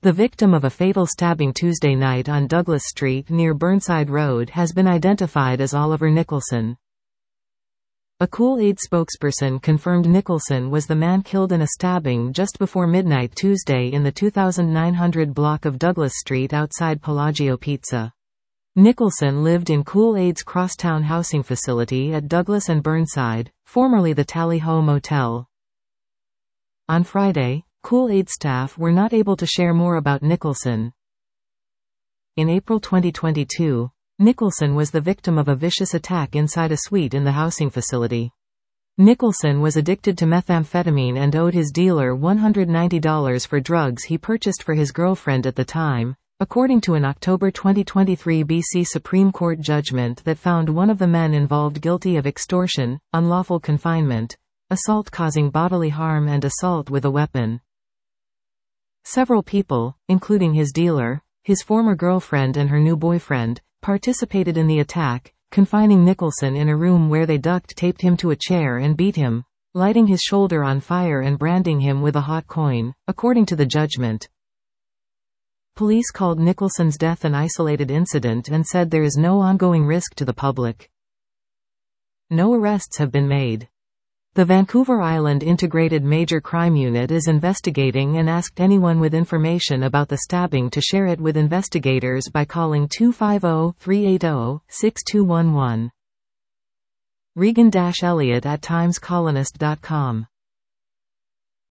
The victim of a fatal stabbing Tuesday night on Douglas Street near Burnside Road has been identified as Oliver Nicholson. A Kool-Aid spokesperson confirmed Nicholson was the man killed in a stabbing just before midnight Tuesday in the 2900 block of Douglas Street outside Pelagio Pizza. Nicholson lived in Kool-Aid's Crosstown housing facility at Douglas and Burnside, formerly the Tally Ho Motel. On Friday, Kool-Aid staff were not able to share more about Nicholson. In April 2022, Nicholson was the victim of a vicious attack inside a suite in the housing facility. Nicholson was addicted to methamphetamine and owed his dealer $190 for drugs he purchased for his girlfriend at the time, according to an October 2023 BC Supreme Court judgment that found one of the men involved guilty of extortion, unlawful confinement, assault causing bodily harm and assault with a weapon. Several people, including his dealer, his former girlfriend and her new boyfriend, participated in the attack, confining Nicholson in a room where they duct-taped him to a chair and beat him, lighting his shoulder on fire and branding him with a hot coin, according to the judgment. Police called Nicholson's death an isolated incident and said there is no ongoing risk to the public. No arrests have been made. The Vancouver Island Integrated Major Crime Unit is investigating and asked anyone with information about the stabbing to share it with investigators by calling 250-380-6211. Regan-Elliott at timescolonist.com